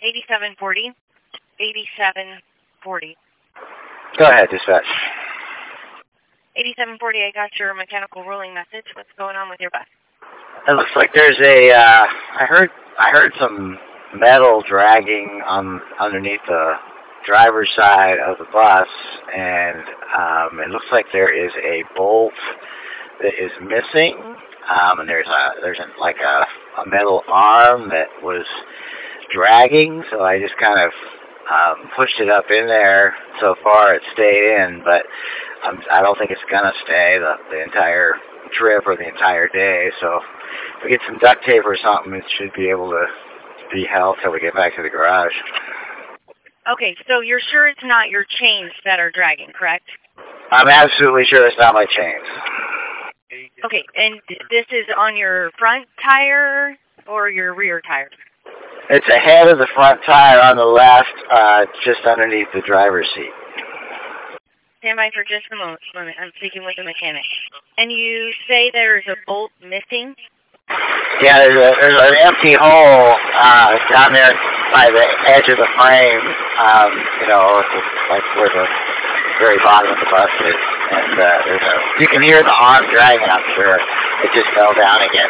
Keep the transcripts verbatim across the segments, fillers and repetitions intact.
eighty-seven forty. eighty-seven forty. Go ahead, dispatch. eighty-seven forty, I got your mechanical ruling message. What's going on with your bus? It looks like there's a, uh, I heard, I heard some metal dragging on underneath the driver's side of the bus, and um, it looks like there is a bolt that is missing, um, and there's a, there's a, like a, a metal arm that was dragging, so I just kind of um, pushed it up in there. So far it stayed in, but um, I don't think it's going to stay the, the entire trip or the entire day, so if we get some duct tape or something, it should be able to be held till we get back to the garage. Okay, so you're sure it's not your chains that are dragging, correct? I'm absolutely sure it's not my chains. Okay, and this is on your front tire or your rear tire? It's ahead of the front tire on the left, uh, just underneath the driver's seat. Stand by for just a moment. I'm speaking with the mechanic. And you say there's a bolt missing? Yeah, there's, a, there's an empty hole uh, down there by the edge of the frame, um, you know, like where the very bottom of the bus is. And uh, there's a, you can hear the arm dragging, I'm sure. It just fell down again.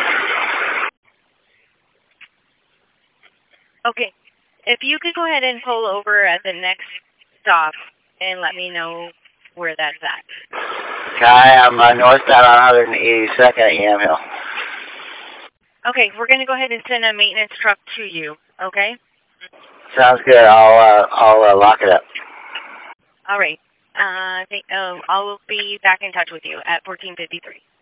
Okay. If you could go ahead and pull over at the next stop and let me know where that's at. Okay, I'm uh, northbound on one eighty-second at Yamhill. Okay, we're going to go ahead and send a maintenance truck to you, okay? Sounds good. I'll uh, I'll uh, lock it up. All right. Uh, I think, uh, I'll be back in touch with you at fourteen fifty-three.